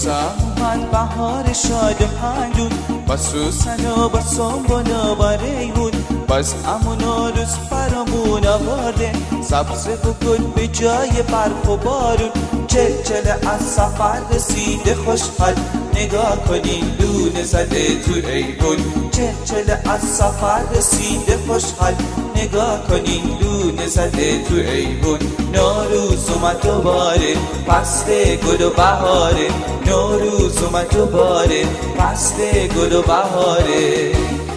واسم اومد بهار شاد و خندون، با سوسن و با سنبل و با ریحون، باز همون روز فرامون آورده، سبز و گل به جای برف و بارون. چلچله از سفر رسیده خوشحال، نگاه کنین لونه زده تو ایوون. چلچله از سفر رسیده خوشحال، نگاه کنین لونه زده تو ایوون. نوروز اومد دوباره فصل گل و بهاره، نوروز اومد دوباره فصل گل و بهاره.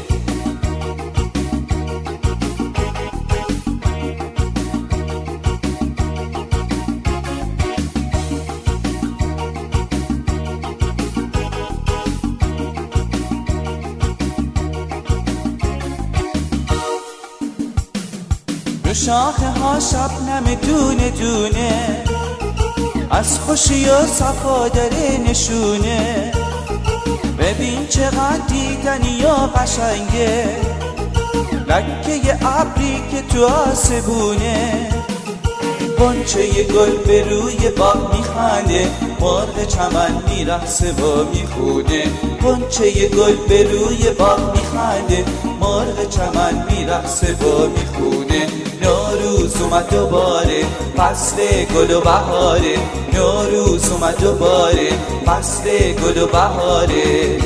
رو شاخه ها شبنم دونه دونه، از خوشی و صفا داره نشونه. ببین چقدر دیدنی و قشنگه، لکه ابری که تو آسمونه. غنچه گل به روی باغ میخنده، مرغ چمن میرقصه و میخونه. غنچه گل به روی باغ میخنده، مرغ چمن میرقصه و میخونه. نوروز اومد دوباره فصل گل و بهاره، نوروز اومد دوباره فصل گل و بهاره.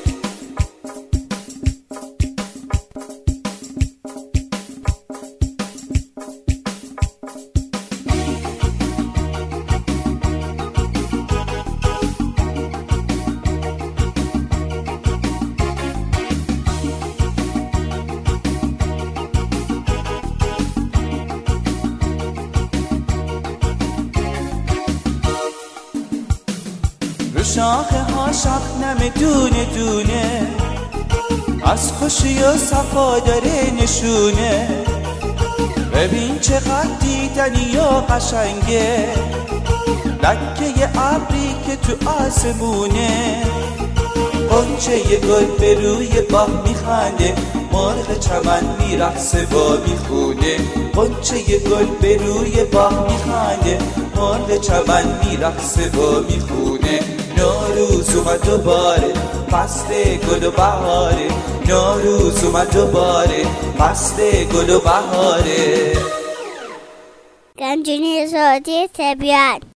رو شاخه ها شبنم دونه دونه، از خوشی و صفا داره نشونه. ببین چقدر دیدنی و قشنگه، لکه ابری که تو آسمونه. غنچه گل به روی باغ میخنده، مرغ چمن میرقصه و میخونه. غنچه گل به روی باغ میخنده، مرغ چمن میرقصه و میخونه. نوروز اومد دوباره فصل گل و بهاره، نوروز اومد دوباره فصل گل و بهاره. گنجینه صوتی طبیعت.